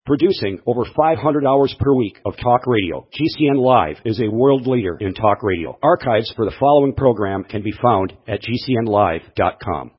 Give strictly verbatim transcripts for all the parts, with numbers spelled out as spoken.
Producing over five hundred hours per week of talk radio, G C N Live is a world leader in talk radio. Archives for the following program can be found at G C N live dot com.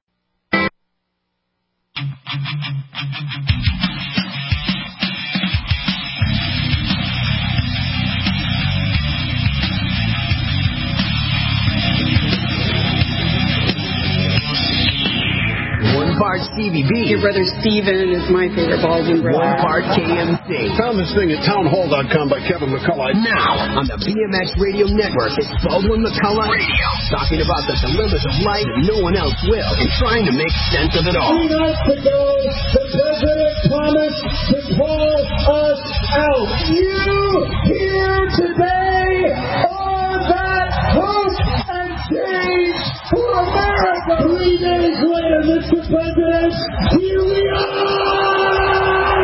One part C B B. Your brother Steven is my favorite Baldwin brother. One part K M C. Found this thing at town hall dot com by Kevin McCullough. Now, on the B M X Radio Network, it's Baldwin McCullough Radio. Talking about the dilemmas of life and no one else will, and trying to make sense of it all. Three nights ago, the president promised to pull us out. You here today are that hope and change for America. Three days later, Mister President, here we are!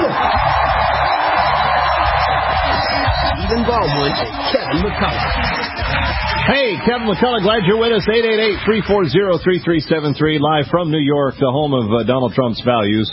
Stephen Baldwin and Kevin McCullough. Hey, Kevin McCullough, glad you're with us. eight eight eight, three four zero, three three seven three, live from New York, the home of uh, Donald Trump's values.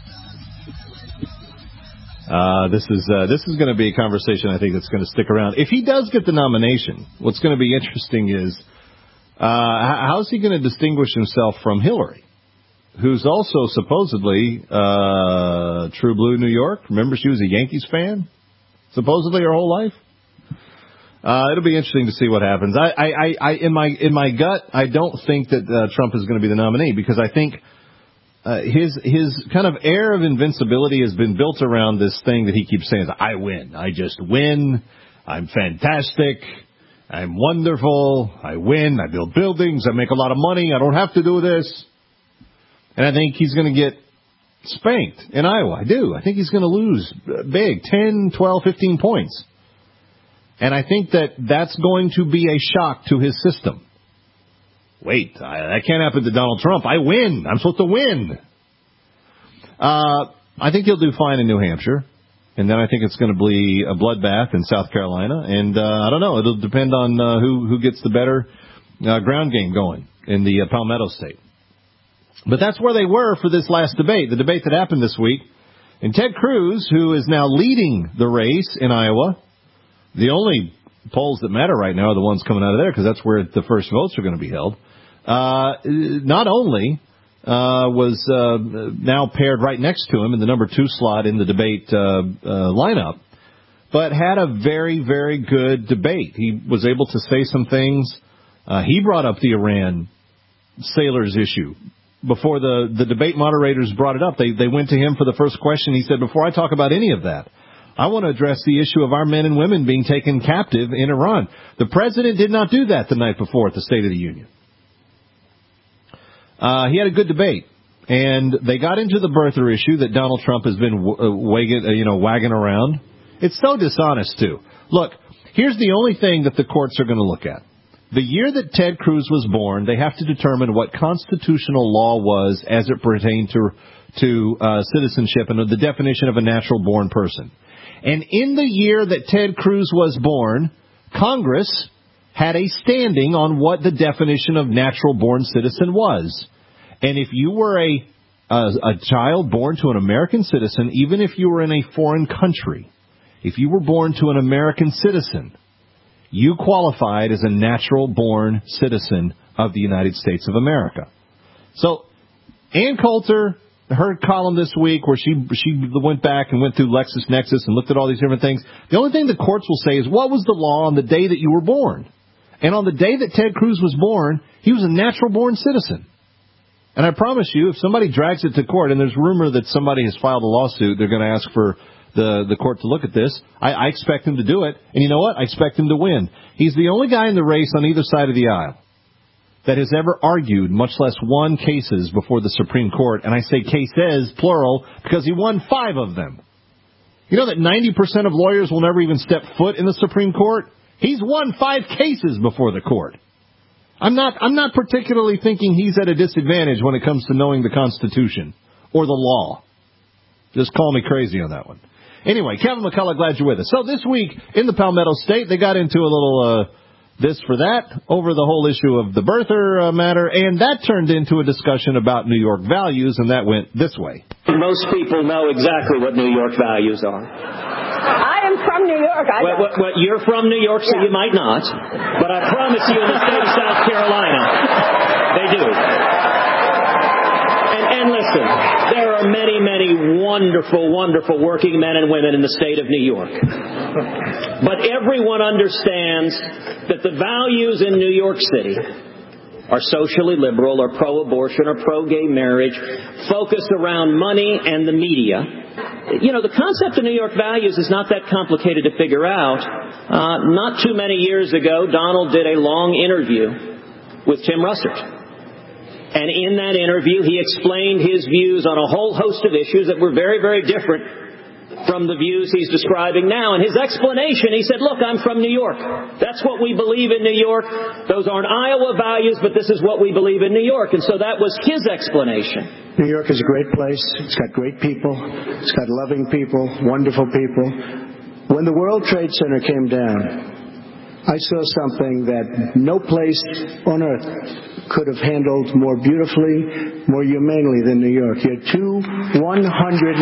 Uh, this is uh, this is going to be a conversation I think that's going to stick around. If he does get the nomination, what's going to be interesting is uh, how's he going to distinguish himself from Hillary, who's also supposedly uh, true blue New York. Remember, she was a Yankees fan, supposedly her whole life. Uh, it'll be interesting to see what happens. I, I, I, in my in my gut, I don't think that uh, Trump is going to be the nominee because I think uh, his his kind of air of invincibility has been built around this thing that he keeps saying: "I win. I just win. I'm fantastic. I'm wonderful. I win. I build buildings. I make a lot of money. I don't have to do this." And I think he's going to get spanked in Iowa. I do. I think he's going to lose big, ten, twelve, fifteen points. And I think that that's going to be a shock to his system. Wait, I, that can't happen to Donald Trump. I win. I'm supposed to win. Uh, I think he'll do fine in New Hampshire. And then I think it's going to be a bloodbath in South Carolina. And uh, I don't know. It'll depend on uh, who, who gets the better uh, ground game going in the uh, Palmetto State. But that's where they were for this last debate, the debate that happened this week. And Ted Cruz, who is now leading the race in Iowa, the only polls that matter right now are the ones coming out of there because that's where the first votes are going to be held. Uh, not only uh, was uh, now paired right next to him in the number two slot in the debate uh, uh, lineup, but had a very, very good debate. He was able to say some things. Uh, he brought up the Iran sailors issue. Before the, the debate moderators brought it up, they, they went to him for the first question. He said, before I talk about any of that, I want to address the issue of our men and women being taken captive in Iran. The president did not do that the night before at the State of the Union. Uh, he had a good debate, and they got into the birther issue that Donald Trump has been w- uh, wagging, uh, you know, wagging around. It's so dishonest, too. Look, here's the only thing that the courts are going to look at. The year that Ted Cruz was born, they have to determine what constitutional law was as it pertained to, to uh, citizenship and the definition of a natural-born person. And in the year that Ted Cruz was born, Congress had a standing on what the definition of natural-born citizen was. And if you were a, a, a child born to an American citizen, even if you were in a foreign country, if you were born to an American citizen, you qualified as a natural-born citizen of the United States of America. So, Ann Coulter, her column this week where she she went back and went through LexisNexis and looked at all these different things. The only thing the courts will say is, what was the law on the day that you were born? And on the day that Ted Cruz was born, he was a natural-born citizen. And I promise you, if somebody drags it to court, and there's rumor that somebody has filed a lawsuit, they're going to ask for the, the court to look at this, I, I expect him to do it. And you know what? I expect him to win. He's the only guy in the race on either side of the aisle that has ever argued, much less won cases before the Supreme Court. And I say cases, plural, because he won five of them. You know that ninety percent of lawyers will never even step foot in the Supreme Court? He's won five cases before the court. I'm not, I'm not particularly thinking he's at a disadvantage when it comes to knowing the Constitution or the law. Just call me crazy on that one. Anyway, Kevin McCullough, glad you're with us. So this week in the Palmetto State, they got into a little uh, this for that over the whole issue of the birther uh, matter, and that turned into a discussion about New York values, and that went this way. Most people know exactly what New York values are. I am from New York. I well, well, well, you're from New York, so yeah. You might not. But I promise you, in the state of South Carolina, they do. And, and listen, there are many, many wonderful, wonderful working men and women in the state of New York. But everyone understands that the values in New York City are socially liberal or pro-abortion or pro-gay marriage, focused around money and the media. You know, the concept of New York values is not that complicated to figure out. Uh, not too many years ago, Donald did a long interview with Tim Russert. And in that interview, he explained his views on a whole host of issues that were very, very different from the views he's describing now. And his explanation, he said, look, I'm from New York. That's what we believe in New York. Those aren't Iowa values, but this is what we believe in New York. And so that was his explanation. New York is a great place. It's got great people. It's got loving people, wonderful people. When the World Trade Center came down, I saw something that no place on earth could have handled more beautifully, more humanely than New York. You had two one hundred...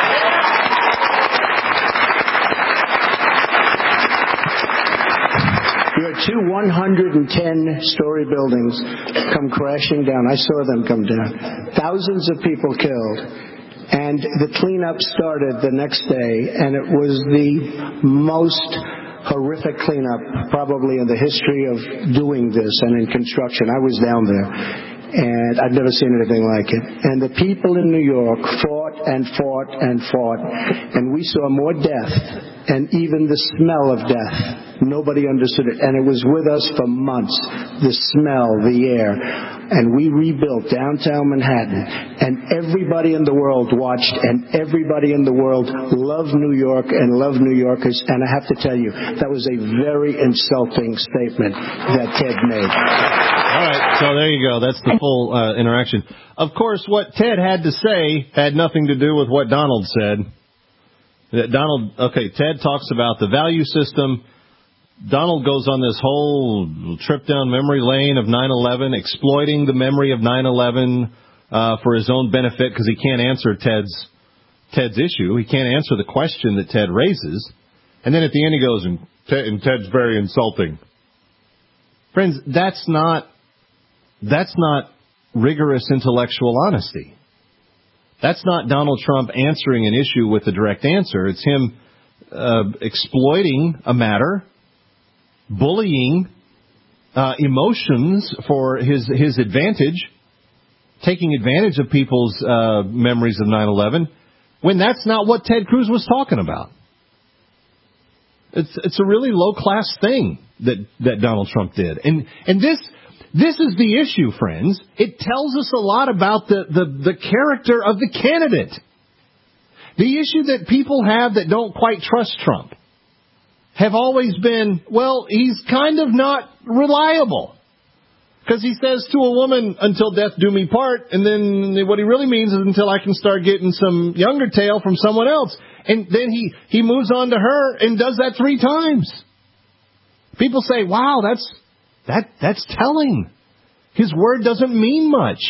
You had two one hundred ten story buildings come crashing down. I saw them come down. Thousands of people killed. And the cleanup started the next day, and it was the most horrific cleanup probably in the history of doing this and in construction. I was down there, and I've never seen anything like it. And the people in New York fought and fought and fought, and we saw more death and even the smell of death. Nobody understood it, and it was with us for months, the smell, the air. And we rebuilt downtown Manhattan, and everybody in the world watched, and everybody in the world loved New York and loved New Yorkers. And I have to tell you, that was a very insulting statement that Ted made. All right, so there you go. That's the full uh, interaction. Of course, what Ted had to say had nothing to do with what Donald said. Donald, okay, Ted talks about the value system. Donald goes on this whole trip down memory lane of nine eleven, exploiting the memory of nine eleven uh, for his own benefit because he can't answer Ted's Ted's issue. He can't answer the question that Ted raises. And then at the end he goes, and, Ted, and Ted's very insulting. Friends, that's not that's not rigorous intellectual honesty. That's not Donald Trump answering an issue with a direct answer. It's him uh, exploiting a matter, bullying uh, emotions for his his advantage, taking advantage of people's uh, memories of nine eleven, when that's not what Ted Cruz was talking about. It's it's a really low class thing that, that Donald Trump did, and and this this is the issue, friends. It tells us a lot about the the, the character of the candidate. The issue that people have that don't quite trust Trump have always been, well, he's kind of not reliable. Because he says to a woman, until death do me part, and then what he really means is until I can start getting some younger tail from someone else. And then he, he moves on to her and does that three times. People say, wow, that's that that's telling. His word doesn't mean much.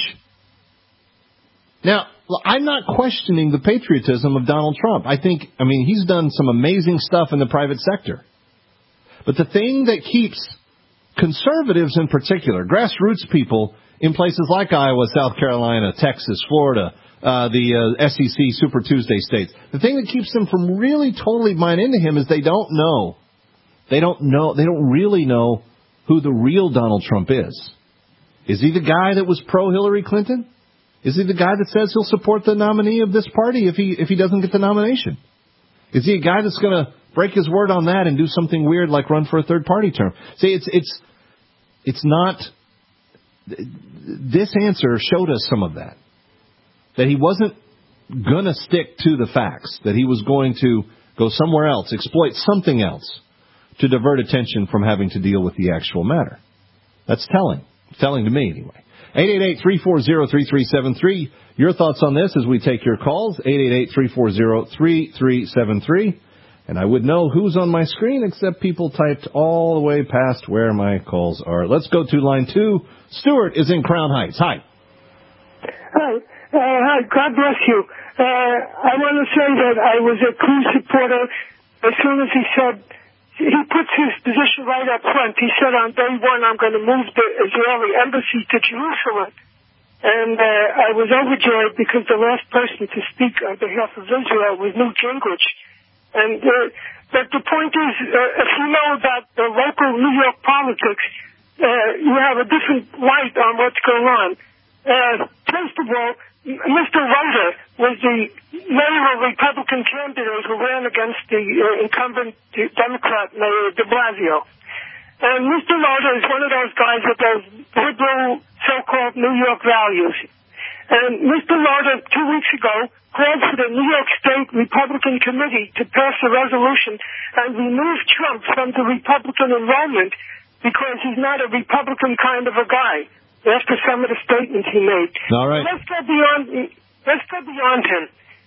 Now, I'm not questioning the patriotism of Donald Trump. I think, I mean, he's done some amazing stuff in the private sector. But the thing that keeps conservatives in particular, grassroots people in places like Iowa, South Carolina, Texas, Florida, uh, the uh, S E C Super Tuesday states, the thing that keeps them from really totally buying into him is they don't know. They don't know. They don't really know who the real Donald Trump is. Is he the guy that was pro-Hillary Clinton? Is he the guy that says he'll support the nominee of this party if he if he doesn't get the nomination? Is he a guy that's going to break his word on that and do something weird like run for a third party term? See, it's it's it's not. This answer showed us some of that. That he wasn't going to stick to the facts. That he was going to go somewhere else, exploit something else to divert attention from having to deal with the actual matter. That's telling. Telling to me, anyway. eight eight eight, three four zero, three three seven three. Your thoughts on this as we take your calls. eight eight eight, three four zero, three three seven three. and I would know who's on my screen except people typed all the way past where my calls are. Let's go to line two. Stuart is in Crown Heights. Hi. Hi. Uh, hi. God bless you. Uh, I want to say that I was a Cruz supporter as soon as he said, he puts his position right up front. He said on day one, I'm going to move the Israeli embassy to Jerusalem. And uh, I was overjoyed because the last person to speak on behalf of Israel was Newt Gingrich. And uh, but the point is, uh, if you know about the local New York politics, uh, you have a different light on what's going on. Uh, first of all, Mister Rota was the mayor of Republican candidate who ran against the uh, incumbent Democrat Mayor de Blasio. And Mister Rota is one of those guys with those liberal so-called New York values. And Mister Rota, two weeks ago, called for the New York State Republican Committee to pass a resolution and remove Trump from the Republican enrollment because he's not a Republican kind of a guy. After some of the statements he made. All right. Let's go beyond. Let's go beyond him.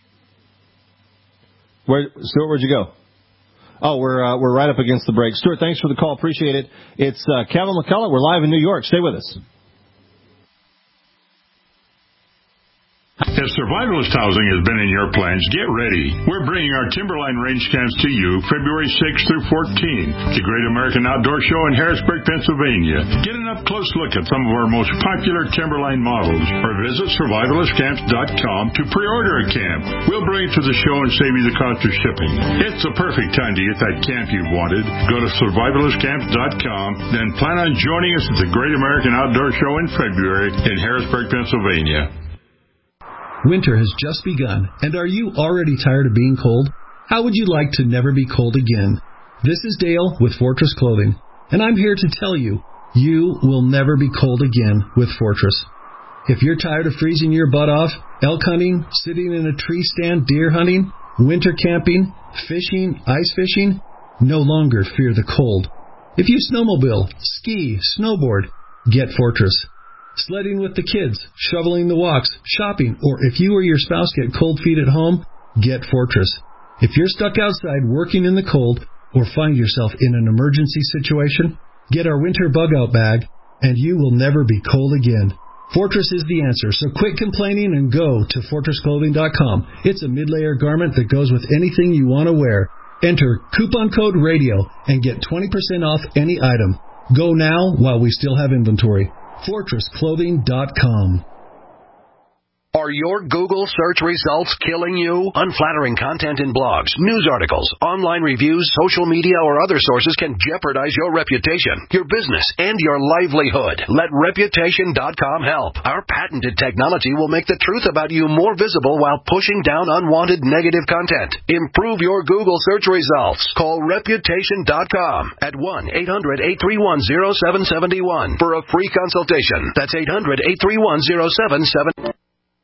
Where, Stuart, where'd you go? Oh, we're uh, we're right up against the break. Stuart, thanks for the call. Appreciate it. It's uh, Kevin McCullough. We're live in New York. Stay with us. If survivalist housing has been in your plans, get ready. We're bringing our Timberline range camps to you February sixth through fourteenth, the Great American Outdoor Show in Harrisburg, Pennsylvania. Get an up-close look at some of our most popular Timberline models, or visit survivalist camps dot com to pre-order a camp. We'll bring it to the show and save you the cost of shipping. It's the perfect time to get that camp you've wanted. Go to survivalist camps dot com, then plan on joining us at the Great American Outdoor Show in February in Harrisburg, Pennsylvania. Winter has just begun, and are you already tired of being cold? How would you like to never be cold again? This is Dale with Fortress Clothing, and I'm here to tell you, you will never be cold again with Fortress. If you're tired of freezing your butt off, elk hunting, sitting in a tree stand, deer hunting, winter camping, fishing, ice fishing, no longer fear the cold. If you snowmobile, ski, snowboard, get Fortress. Sledding with the kids, shoveling the walks, shopping, or if you or your spouse get cold feet at home, get Fortress. If you're stuck outside working in the cold or find yourself in an emergency situation, get our winter bug-out bag, and you will never be cold again. Fortress is the answer, so quit complaining and go to fortress clothing dot com. It's a mid-layer garment that goes with anything you want to wear. Enter coupon code RADIO and get twenty percent off any item. Go now while we still have inventory. fortress clothing dot com. Are your Google search results killing you? Unflattering content in blogs, news articles, online reviews, social media, or other sources can jeopardize your reputation, your business, and your livelihood. Let reputation dot com help. Our patented technology will make the truth about you more visible while pushing down unwanted negative content. Improve your Google search results. Call reputation dot com at one eight hundred eight three one zero seven seven one for a free consultation. That's eight hundred eight three one zero seven seven one.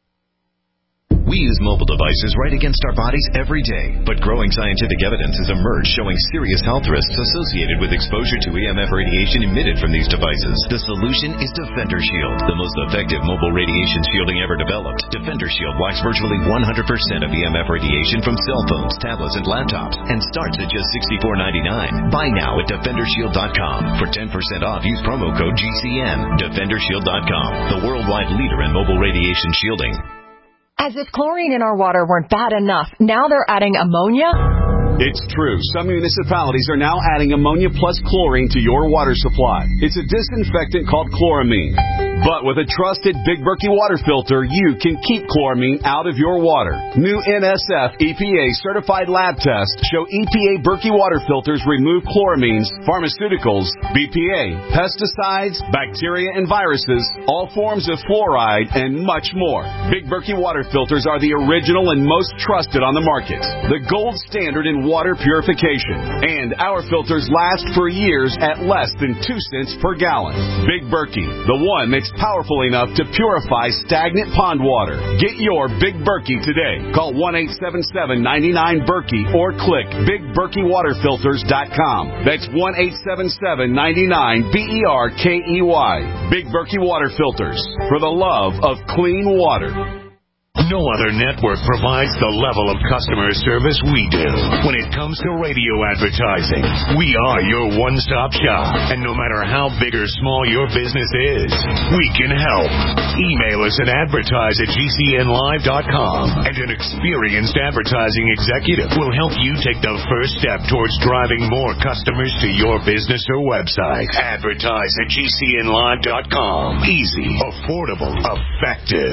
We use mobile devices right against our bodies every day, but growing scientific evidence has emerged showing serious health risks associated with exposure to E M F radiation emitted from these devices. The solution is Defender Shield, the most effective mobile radiation shielding ever developed. Defender Shield blocks virtually one hundred percent of E M F radiation from cell phones, tablets, and laptops, and starts at just sixty-four ninety-nine. Buy now at defender shield dot com. For ten percent off, use promo code G C N. defender shield dot com, the worldwide leader in mobile radiation shielding. As if chlorine in our water weren't bad enough, now they're adding ammonia? It's true. Some municipalities are now adding ammonia plus chlorine to your water supply. It's a disinfectant called chloramine. But with a trusted Big Berkey water filter, you can keep chloramine out of your water. New N S F E P A certified lab tests show E P A Berkey water filters remove chloramines, pharmaceuticals, B P A, pesticides, bacteria and viruses, all forms of fluoride, and much more. Big Berkey water filters are the original and most trusted on the market. The gold standard in water purification. And our filters last for years at less than two cents per gallon. Big Berkey, the one that's powerful enough to purify stagnant pond water. Get your Big Berkey today. Call one eight seven seven, nine nine, Berkey or click big berkey water filters dot com. That's one eight seven seven, nine nine, B E R K E Y. Big Berkey Water Filters, for the love of clean water. No other network provides the level of customer service we do. When it comes to radio advertising, we are your one-stop shop. And no matter how big or small your business is, we can help. Email us at advertise at G C N live dot com, and an experienced advertising executive will help you take the first step towards driving more customers to your business or website. Advertise at G C N live dot com. Easy, affordable, effective.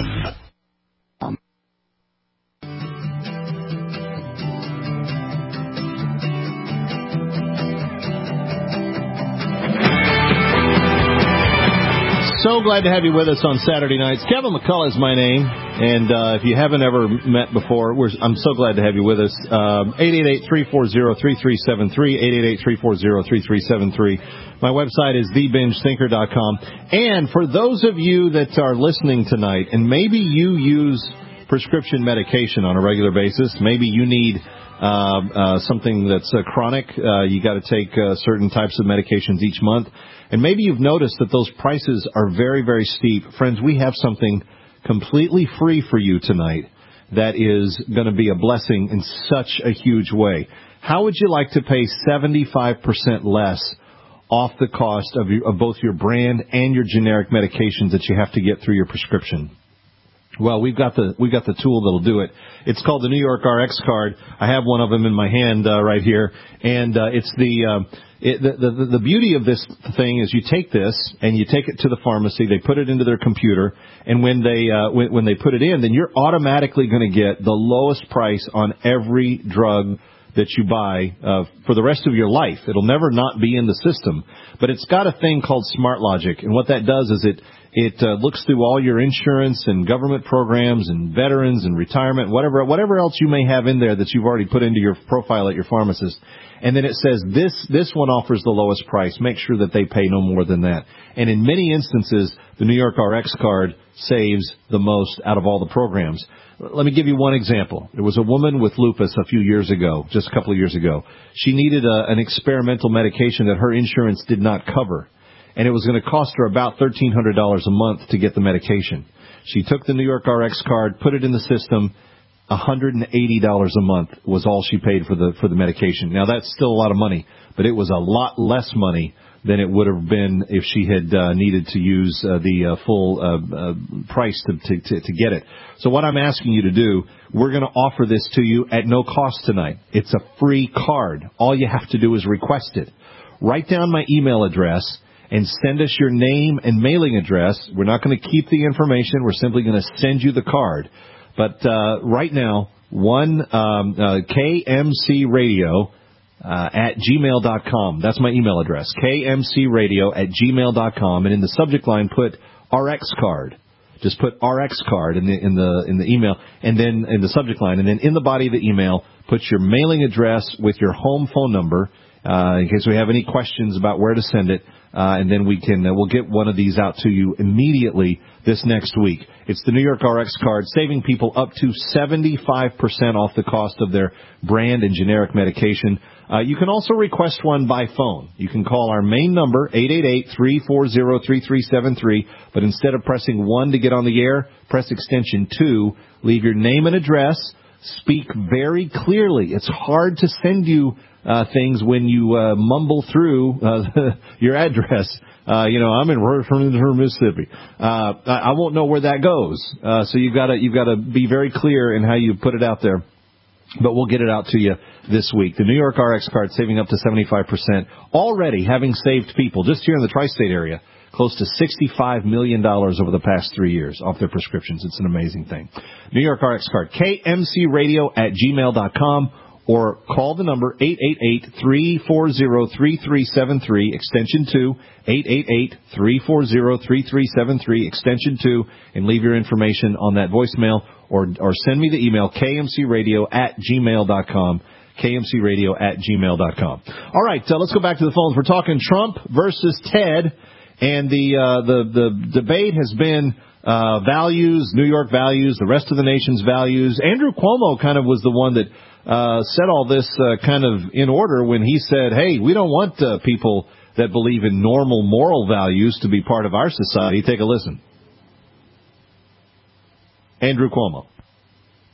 So glad to have you with us on Saturday nights. Kevin McCullough is my name, and uh, if you haven't ever met before, we're, I'm so glad to have you with us. Um, eight eight eight, three four zero, three three seven three, eight eight eight, three four zero, three three seven three. My website is the binge thinker dot com. And for those of you that are listening tonight, and maybe you use prescription medication on a regular basis, maybe you need uh, uh, something that's uh, chronic, uh, you got to take uh, certain types of medications each month, and maybe you've noticed that those prices are very, very steep. Friends, we have something completely free for you tonight that is going to be a blessing in such a huge way. How would you like to pay seventy-five percent less off the cost of, your, of both your brand and your generic medications that you have to get through your prescription? Well, we've got the we've got the tool that'll do it. It's called the New York R X card. I have one of them in my hand uh, right here, and uh, it's the, uh, it, the the the beauty of this thing is you take this and you take it to the pharmacy. They put it into their computer, and when they uh, when, when they put it in, then you're automatically going to get the lowest price on every drug that you buy uh, for the rest of your life. It'll never not be in the system, but it's got a thing called Smart Logic, and what that does is it It uh, looks through all your insurance and government programs and veterans and retirement, whatever whatever else you may have in there that you've already put into your profile at your pharmacist. And then it says this this one offers the lowest price. Make sure that they pay no more than that. And in many instances, the New York R X card saves the most out of all the programs. Let me give you one example. There was a woman with lupus a few years ago, just a couple of years ago. She needed a, an experimental medication that her insurance did not cover. And it was going to cost her about thirteen hundred dollars a month to get the medication. She took the New York R X card, put it in the system. one hundred eighty dollars a month was all she paid for the for the medication. Now, that's still a lot of money, but it was a lot less money than it would have been if she had uh, needed to use uh, the uh, full uh, uh, price to, to, to, to get it. So what I'm asking you to do, we're going to offer this to you at no cost tonight. It's a free card. All you have to do is request it. Write down my email address and send us your name and mailing address. We're not going to keep the information. We're simply going to send you the card. But uh, right now, one um, uh, K M C Radio uh, at gmail dot com. That's my email address, K M C Radio at gmail dot com. And in the subject line, put R X card. Just put R X card in the in the in the email, and then in the subject line, and then in the body of the email, put your mailing address with your home phone number. Uh, in case we have any questions about where to send it, uh, and then we can uh, we'll get one of these out to you immediately this next week. It's the New York R X card, saving people up to seventy-five percent off the cost of their brand and generic medication. Uh, you can also request one by phone. You can call our main number, eight eight eight, three four zero, three three seven three, but instead of pressing one to get on the air, press extension two, leave your name and address, speak very clearly. It's hard to send you Uh, things when you uh, mumble through uh, your address. Uh, you know, I'm in Rutherford, Mississippi. Uh, I, I won't know where that goes. Uh, so you've got to you've got to be very clear in how you put it out there. But we'll get it out to you this week. The New York R X card saving up to seventy-five percent, already having saved people just here in the tri-state area close to sixty-five million dollars over the past three years off their prescriptions. It's an amazing thing. New York R X card, K M C radio at gmail dot com. Or call the number eight eight eight, three four zero, three three seven three, extension two, eight eight eight, three four zero, three three seven three, extension two, and leave your information on that voicemail, or or send me the email, K M C radio at gmail dot com, K M C radio at gmail dot com. All right, uh, let's go back to the phones. We're talking Trump versus Ted, and the uh, the, the debate has been uh, values, New York values, the rest of the nation's values. Andrew Cuomo kind of was the one that Uh, set all this uh, kind of in order when he said, hey, we don't want uh, people that believe in normal moral values to be part of our society. Take a listen. Andrew Cuomo.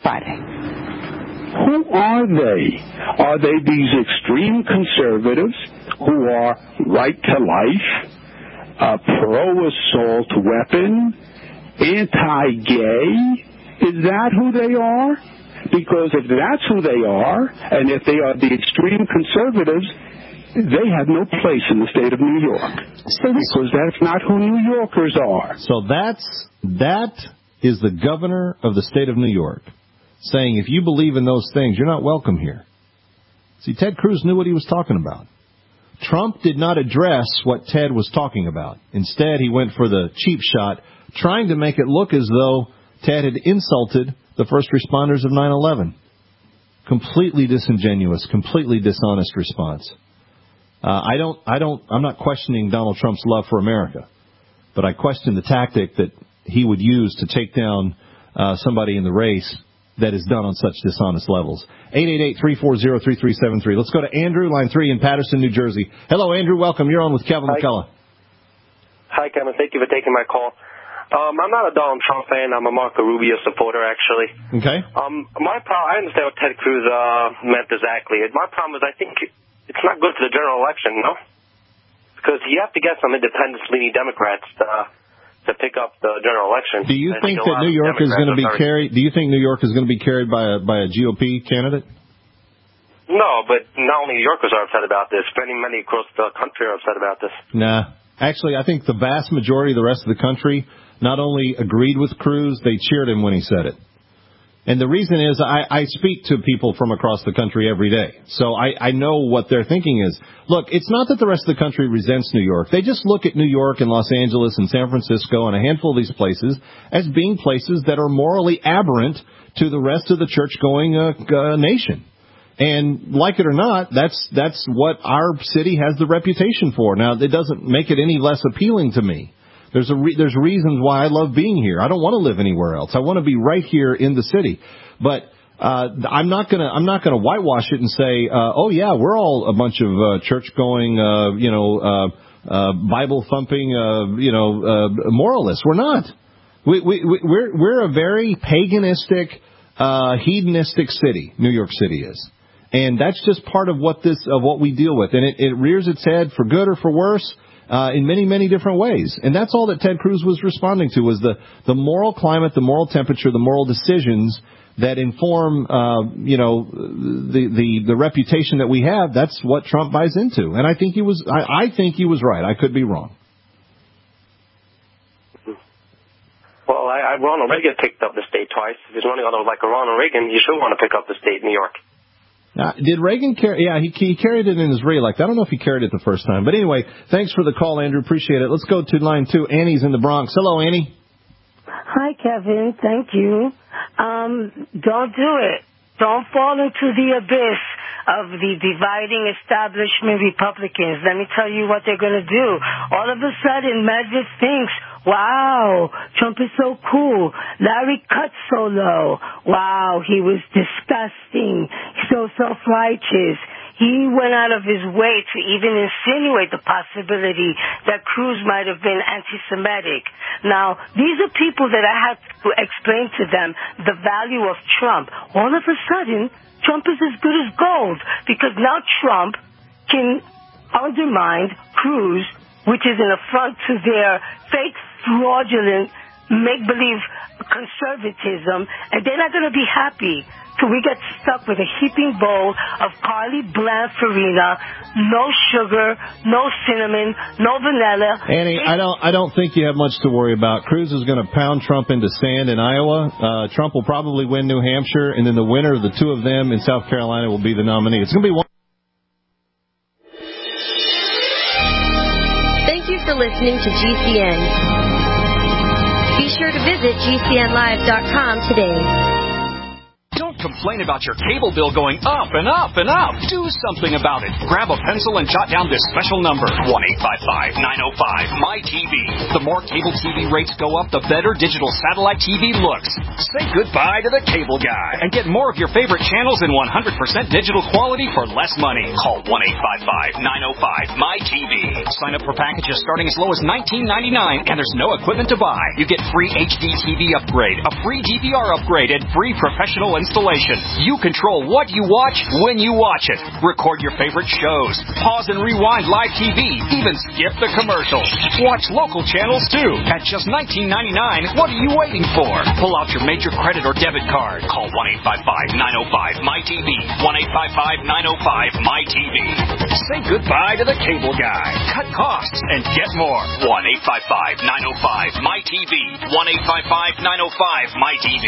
Friday. Who are they? Are they these extreme conservatives who are right to life, uh, pro-assault weapon, anti-gay? Is that who they are? Because if that's who they are, and if they are the extreme conservatives, they have no place in the state of New York. Because that's not who New Yorkers are. So that's that is the governor of the state of New York saying if you believe in those things, you're not welcome here. See, Ted Cruz knew what he was talking about. Trump did not address what Ted was talking about. Instead, he went for the cheap shot, trying to make it look as though Ted had insulted the first responders of nine eleven. Completely disingenuous, completely dishonest response. Uh, I don't, I don't, I'm not questioning Donald Trump's love for America, but I question the tactic that he would use to take down uh, somebody in the race that is done on such dishonest levels. eight eight eight, three four zero, three three seven three. Let's go to Andrew, line three in Patterson, New Jersey. Hello, Andrew. Welcome. You're on with Kevin Hi. McCullough. Hi, Kevin. Thank you for taking my call. Um, I'm not a Donald Trump fan. I'm a Marco Rubio supporter, actually. Okay. Um, my problem, I understand what Ted Cruz uh, meant exactly. My problem is I think it's not good for the general election, no? Because you have to get some independent-leaning Democrats to, to pick up the general election. Do you I think a that lot New of York is Democrats going to be are- carried? Do you think New York is going to be carried by a by a G O P candidate? No, but not only New Yorkers are upset about this. Many, many across the country are upset about this. Nah. Actually, I think the vast majority of the rest of the country not only agreed with Cruz, they cheered him when he said it. And the reason is I, I speak to people from across the country every day. So I, I know what their thinking is. Look, it's not that the rest of the country resents New York. They just look at New York and Los Angeles and San Francisco and a handful of these places as being places that are morally aberrant to the rest of the church-going uh, uh, nation. And like it or not, that's that's what our city has the reputation for. Now, it doesn't make it any less appealing to me. There's a re- there's reasons why I love being here. I don't want to live anywhere else. I want to be right here in the city. But uh, I'm not gonna I'm not gonna whitewash it and say, uh, oh yeah, we're all a bunch of uh, church going, uh, you know, uh, uh, Bible thumping, uh, you know, uh, moralists. We're not. We we we're we're a very paganistic, uh, hedonistic city. New York City is. And that's just part of what this of what we deal with, and it, it rears its head for good or for worse uh, in many, many different ways. And that's all that Ted Cruz was responding to was the the moral climate, the moral temperature, the moral decisions that inform, uh, you know, the, the the reputation that we have. That's what Trump buys into, and I think he was I, I think he was right. I could be wrong. Well, I, I Ronald Reagan picked up the state twice. If he's running on like a Ronald Reagan, you should want to pick up the state in New York. Uh, did Reagan carry? Yeah, he, he carried it in his reelect. I don't know if he carried it the first time. But anyway, thanks for the call, Andrew. Appreciate it. Let's go to line two. Annie's in the Bronx. Hello, Annie. Hi, Kevin. Thank you. Um, don't do it. Don't fall into the abyss of the dividing establishment Republicans. Let me tell you what they're going to do. All of a sudden, Medvedev thinks, wow, Trump is so cool. Larry cuts so low. Wow, he was disgusting. So self-righteous. He went out of his way to even insinuate the possibility that Cruz might have been anti-Semitic. Now, these are people that I have to explain to them the value of Trump. All of a sudden, Trump is as good as gold because now Trump can undermine Cruz, which is an affront to their fake, fraudulent, make-believe conservatism, and they're not going to be happy till we get stuck with a heaping bowl of Carly Bland Farina, no sugar, no cinnamon, no vanilla. Annie, I don't I don't think you have much to worry about. Cruz is going to pound Trump into sand in Iowa. Uh, Trump will probably win New Hampshire, and then the winner of the two of them in South Carolina will be the nominee. It's going to be one. Thank you for listening to G C N. Be sure to visit G C N live dot com today. Don't Don't complain about your cable bill going up and up and up. Do something about it. Grab a pencil and jot down this special number, one eight five five, nine oh five, M Y T V. The more cable T V rates go up, the better digital satellite T V looks. Say goodbye to the cable guy and get more of your favorite channels in one hundred percent digital quality for less money. Call one eight five five, nine oh five, M Y T V. Sign up for packages starting as low as nineteen ninety-nine, and there's no equipment to buy. You get free H D T V upgrade, a free D V R upgrade, and free professional installation. You control what you watch when you watch it. Record your favorite shows. Pause and rewind live T V. Even skip the commercials. Watch local channels too. At just nineteen ninety-nine, what are you waiting for? Pull out your major credit or debit card. Call one eight five five, nine oh five, M Y T V. one eight five five, nine oh five, M Y T V. Say goodbye to the cable guy. Cut costs and get more. one eight five five, nine oh five, M Y T V. one eight five five, nine oh five, M Y T V.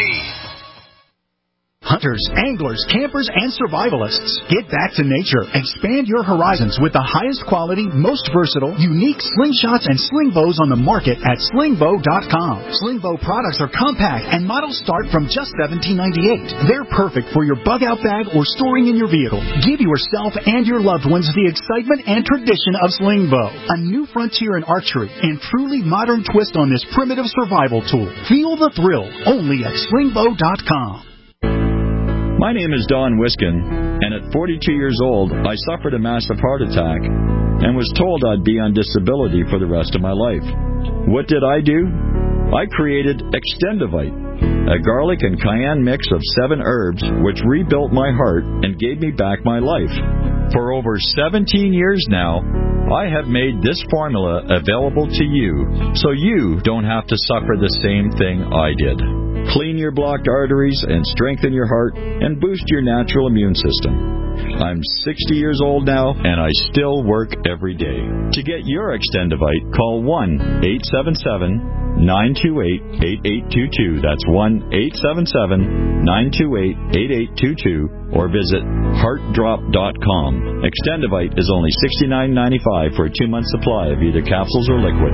Hunters, anglers, campers, and survivalists. Get back to nature. Expand your horizons with the highest quality, most versatile, unique slingshots and sling bows on the market at sling bow dot com. Sling bow products are compact and models start from just seventeen ninety-eight. They're perfect for your bug out bag or storing in your vehicle. Give yourself and your loved ones the excitement and tradition of sling bow. A new frontier in archery and truly modern twist on this primitive survival tool. Feel the thrill only at sling bow dot com. My name is Don Wiskin, and at forty-two years old, I suffered a massive heart attack and was told I'd be on disability for the rest of my life. What did I do? I created Extendivite, a garlic and cayenne mix of seven herbs which rebuilt my heart and gave me back my life. For over seventeen years now, I have made this formula available to you so you don't have to suffer the same thing I did. Clean your blocked arteries and strengthen your heart and boost your natural immune system. I'm sixty years old now, and I still work every day. To get your Extendivite, call one eight seven seven, nine two eight, eight eight two two. That's one eight seven seven, nine two eight, eight eight two two, or visit heart drop dot com. Extendivite is only sixty-nine ninety-five for a two-month supply of either capsules or liquid.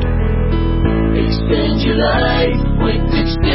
Extend your life with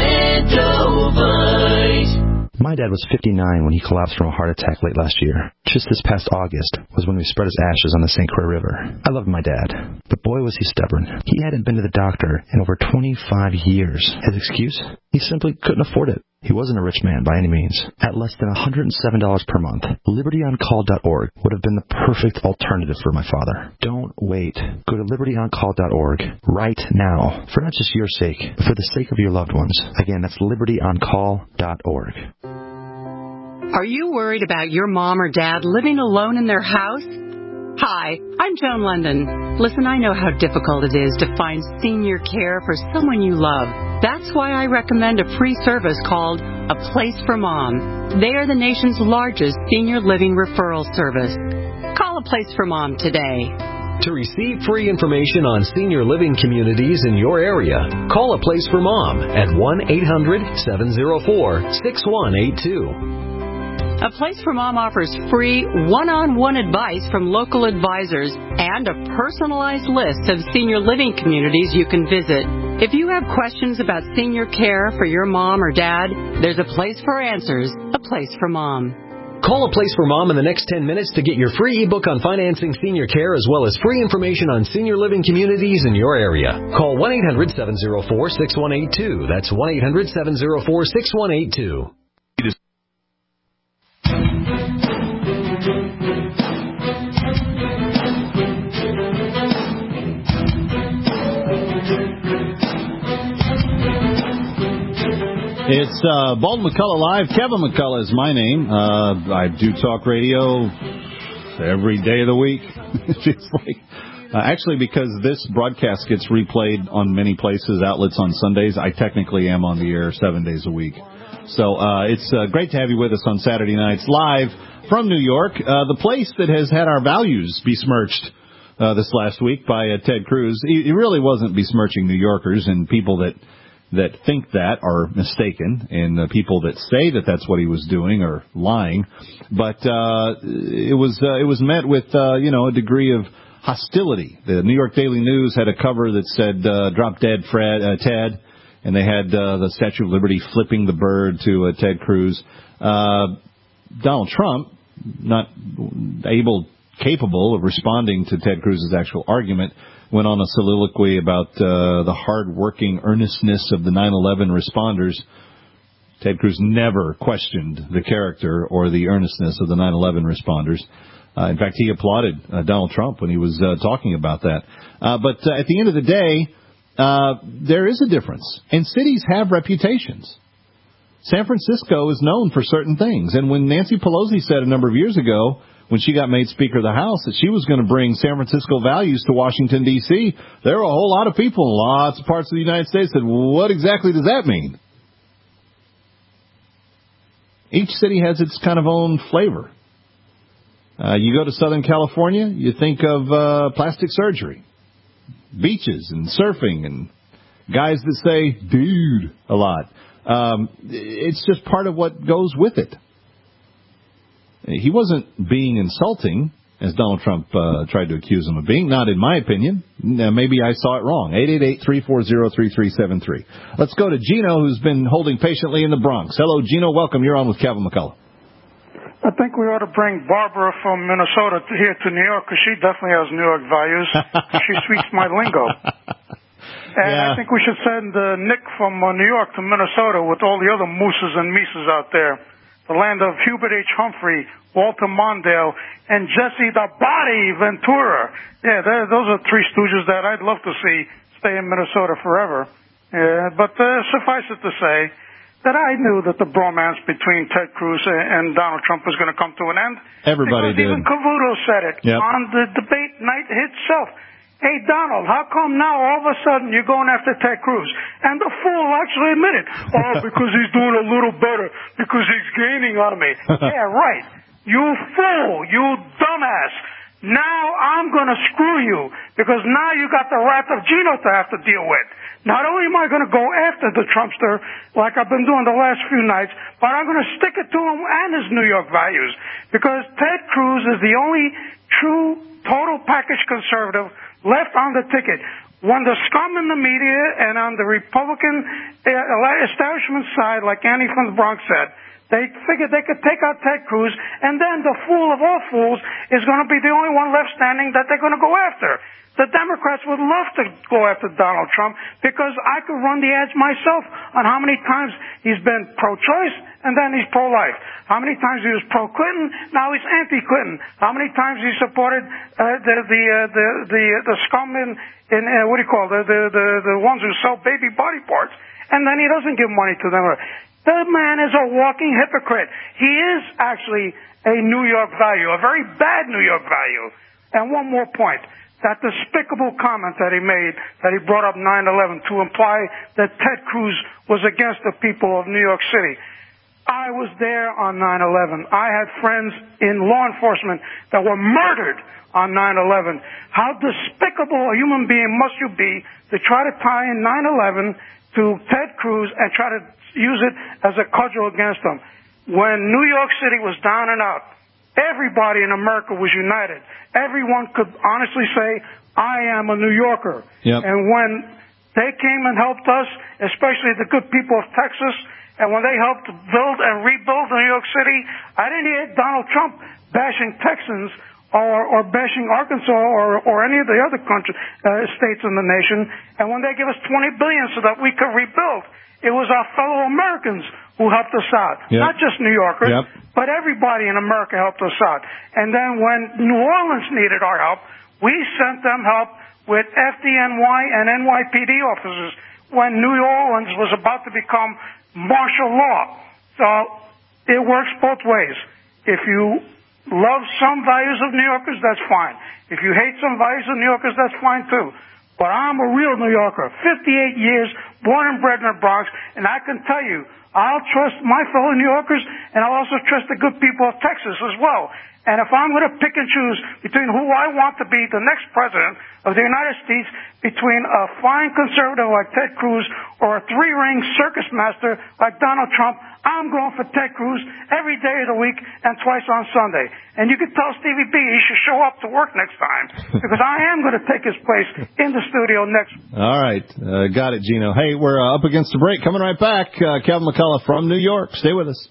Extendivite. My dad was fifty-nine when he collapsed from a heart attack late last year. Just this past August was when we spread his ashes on the Saint Croix River. I loved my dad, but boy was he stubborn. He hadn't been to the doctor in over twenty-five years. His excuse? He simply couldn't afford it. He wasn't a rich man by any means. At less than one hundred seven dollars per month, liberty on call dot org would have been the perfect alternative for my father. Don't wait. Go to liberty on call dot org right now, for not just your sake, but for the sake of your loved ones. Again, that's liberty on call dot org. Are you worried about your mom or dad living alone in their house? Hi, I'm Joan London. Listen, I know how difficult it is to find senior care for someone you love. That's why I recommend a free service called A Place for Mom. They are the nation's largest senior living referral service. Call A Place for Mom today. To receive free information on senior living communities in your area, call A Place for Mom at one eight hundred, seven oh four, six one eight two. A Place for Mom offers free one-on-one advice from local advisors and a personalized list of senior living communities you can visit. If you have questions about senior care for your mom or dad, there's a place for answers. A Place for Mom. Call A Place for Mom in the next ten minutes to get your free ebook on financing senior care as well as free information on senior living communities in your area. Call one eight hundred, seven oh four, six one eight two. That's one eight hundred, seven oh four, six one eight two. It's uh, Baldwin McCullough Live. Kevin McCullough is my name. Uh, I do talk radio every day of the week. It feels like. Uh, actually, because this broadcast gets replayed on many places, outlets on Sundays, I technically am on the air seven days a week. So uh, it's uh, great to have you with us on Saturday nights live from New York, uh, the place that has had our values besmirched uh, this last week by uh, Ted Cruz. He, he really wasn't besmirching New Yorkers, and people that that think that are mistaken, and the people that say that that's what he was doing are lying. But uh, it was uh, it was met with uh, you know a degree of hostility. The New York Daily News had a cover that said uh, "Drop Dead Fred uh, Ted," and they had uh, the Statue of Liberty flipping the bird to uh, Ted Cruz. Uh, Donald Trump, not able, capable of responding to Ted Cruz's actual argument, went on a soliloquy about uh, the hard-working earnestness of the nine eleven responders. Ted Cruz never questioned the character or the earnestness of the nine eleven responders. Uh, in fact, he applauded uh, Donald Trump when he was uh, talking about that. Uh, but uh, at the end of the day, uh, there is a difference. And cities have reputations. San Francisco is known for certain things. And when Nancy Pelosi said a number of years ago, when she got made Speaker of the House, that she was going to bring San Francisco values to Washington, D C, there were a whole lot of people in lots of parts of the United States that said, well, what exactly does that mean? Each city has its kind of own flavor. Uh, you go to Southern California, you think of uh, plastic surgery, beaches and surfing and guys that say, dude, a lot. Um, it's just part of what goes with it. He wasn't being insulting, as Donald Trump uh, tried to accuse him of being, not in my opinion. Now, maybe I saw it wrong. eight eight eight, three four zero, three three seven three. Let's go to Gino, who's been holding patiently in the Bronx. Hello, Gino. Welcome. You're on with Kevin McCullough. I think we ought to bring Barbara from Minnesota to here to New York, because she definitely has New York values. She speaks my lingo. And yeah. I think we should send uh, Nick from uh, New York to Minnesota with all the other mooses and mises out there. The land of Hubert H. Humphrey, Walter Mondale, and Jesse the Body Ventura. Yeah, those are three stooges that I'd love to see stay in Minnesota forever. Yeah, but uh, suffice it to say that I knew that the bromance between Ted Cruz and Donald Trump was going to come to an end. Everybody because did. Even Cavuto said it yep. on the debate night itself. Hey, Donald, how come now all of a sudden you're going after Ted Cruz? And the fool actually admitted, oh, because he's doing a little better, because he's gaining on me. Yeah, right. You fool, you dumbass. Now I'm going to screw you, because now you got the wrath of Gino to have to deal with. Not only am I going to go after the Trumpster, like I've been doing the last few nights, but I'm going to stick it to him and his New York values, because Ted Cruz is the only true total package conservative left on the ticket. When the scum in the media and on the Republican establishment side, like Annie from the Bronx said, they figured they could take out Ted Cruz, and then the fool of all fools is going to be the only one left standing that they're going to go after. The Democrats would love to go after Donald Trump, because I could run the ads myself on how many times he's been pro-choice and then he's pro-life. How many times he was pro-Clinton, now he's anti-Clinton. How many times he supported uh, the the uh, the the the scum in in uh, what do you call it? the the the the ones who sell baby body parts, and then he doesn't give money to them. The man is a walking hypocrite. He is actually a New York value, a very bad New York value. And one more point. That despicable comment that he made, that he brought up nine eleven to imply that Ted Cruz was against the people of New York City. I was there on nine eleven. I had friends in law enforcement that were murdered on nine eleven. How despicable a human being must you be to try to tie in nine eleven to Ted Cruz and try to use it as a cudgel against him? When New York City was down and out, everybody in America was united. Everyone could honestly say, I am a New Yorker. Yep. And when they came and helped us, especially the good people of Texas, and when they helped build and rebuild New York City, I didn't hear Donald Trump bashing Texans or, or bashing Arkansas or, or any of the other country, uh, states in the nation. And when they give us twenty billion dollars so that we could rebuild, it was our fellow Americans who helped us out. Yep. Not just New Yorkers, yep. but everybody in America helped us out. And then when New Orleans needed our help, we sent them help with F D N Y and N Y P D officers when New Orleans was about to become martial law. So it works both ways. If you love some values of New Yorkers, that's fine. If you hate some values of New Yorkers, that's fine too. But I'm a real New Yorker, fifty-eight years, born and bred in the Bronx, and I can tell you, I'll trust my fellow New Yorkers, and I'll also trust the good people of Texas as well. And if I'm going to pick and choose between who I want to be the next president of the United States, between a fine conservative like Ted Cruz or a three-ring circus master like Donald Trump, I'm going for Ted Cruz every day of the week and twice on Sunday. And you can tell Stevie B he should show up to work next time, because I am going to take his place in the studio next. All right. Uh, got it, Gino. Hey, Hey, we're uh, up against the break. Coming right back, uh, Kevin McCullough from New York. Stay with us.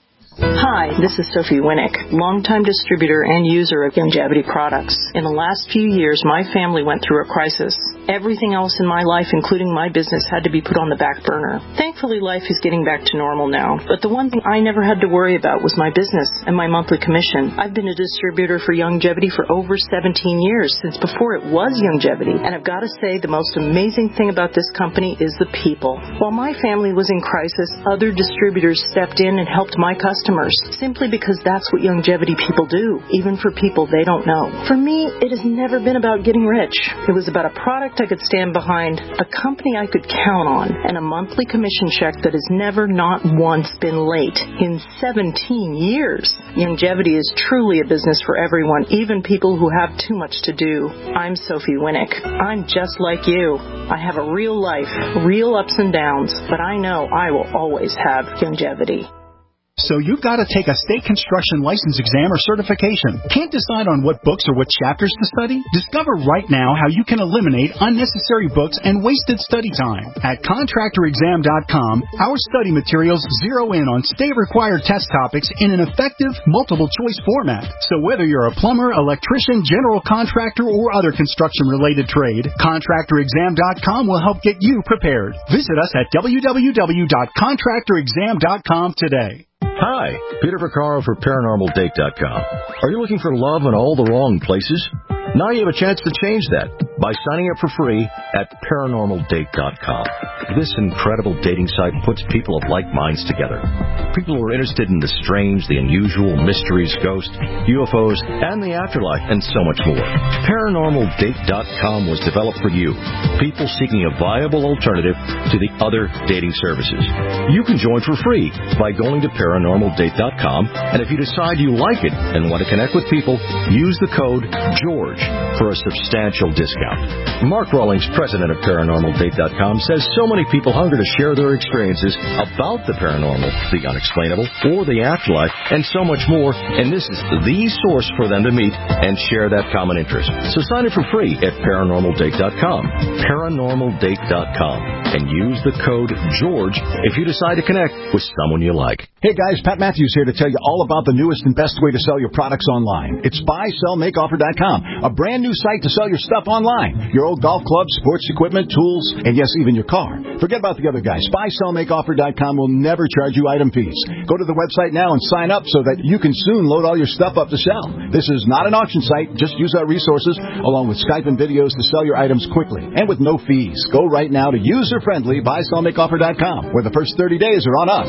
Hi, this is Sophie Winnick, longtime distributor and user of Youngevity products. In the last few years, my family went through a crisis. Everything else in my life, including my business, had to be put on the back burner. Thankfully, life is getting back to normal now, but the one thing I never had to worry about was my business and my monthly commission. I've been a distributor for Youngevity for over seventeen years, since before it was Youngevity, and I've got to say the most amazing thing about this company is the people. While my family was in crisis, other distributors stepped in and helped my customers. Customers, simply because that's what Youngevity people do, even for people they don't know. For me, it has never been about getting rich. It was about a product I could stand behind, a company I could count on, and a monthly commission check that has never not once been late in seventeen years. Youngevity is truly a business for everyone, even people who have too much to do. I'm Sophie Winnick. I'm just like you. I have a real life, real ups and downs, but I know I will always have Youngevity. So you've got to take a state construction license exam or certification. Can't decide on what books or what chapters to study? Discover right now how you can eliminate unnecessary books and wasted study time. At contractor exam dot com, our study materials zero in on state-required test topics in an effective, multiple-choice format. So whether you're a plumber, electrician, general contractor, or other construction-related trade, contractor exam dot com will help get you prepared. Visit us at w w w dot contractor exam dot com today. Hi, Peter Vaccaro for paranormal date dot com. Are you looking for love in all the wrong places? Now you have a chance to change that by signing up for free at paranormal date dot com. This incredible dating site puts people of like minds together. People who are interested in the strange, the unusual, mysteries, ghosts, U F Os, and the afterlife, and so much more. paranormal date dot com was developed for you, people seeking a viable alternative to the other dating services. You can join for free by going to paranormal date dot com, and if you decide you like it and want to connect with people, use the code GEORGE for a substantial discount. Mark Rawlings, president of paranormal date dot com, says so many people hunger to share their experiences about the paranormal, the unexplainable, or the afterlife, and so much more, and this is the source for them to meet and share that common interest. So sign up for free at paranormal date dot com, paranormal date dot com, and use the code GEORGE if you decide to connect with someone you like. Hey guys, Pat Matthews here to tell you all about the newest and best way to sell your products online. It's buy sell make offer dot com, a brand new site to sell your stuff online. Your old golf clubs, sports equipment, tools, and yes, even your car. Forget about the other guys. buy sell make offer dot com will never charge you item fees. Go to the website now and sign up so that you can soon load all your stuff up to sell. This is not an auction site. Just use our resources along with Skype and videos to sell your items quickly and with no fees. Go right now to user-friendly buy sell make offer dot com, where the first thirty days are on us.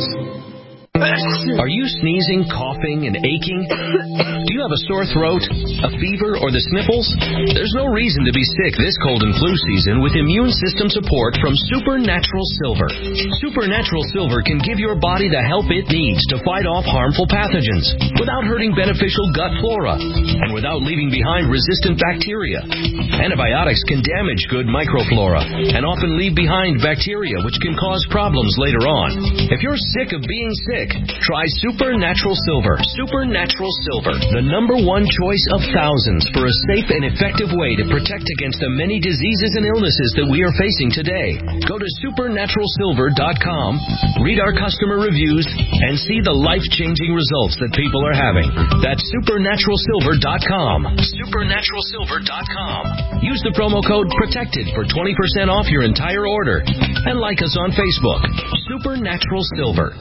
Are you sneezing, coughing, and aching? Do you have a sore throat, a fever, or the sniffles? There's no reason to be sick this cold and flu season with immune system support from Supernatural Silver. Supernatural Silver can give your body the help it needs to fight off harmful pathogens without hurting beneficial gut flora and without leaving behind resistant bacteria. Antibiotics can damage good microflora and often leave behind bacteria which can cause problems later on. If you're sick of being sick, try Supernatural Silver. Supernatural Silver, the number one choice of thousands for a safe and effective way to protect against the many diseases and illnesses that we are facing today. Go to supernatural silver dot com, read our customer reviews, and see the life-changing results that people are having. That's supernatural silver dot com. supernatural silver dot com. Use the promo code PROTECTED for twenty percent off your entire order. And like us on Facebook. Supernatural Silver.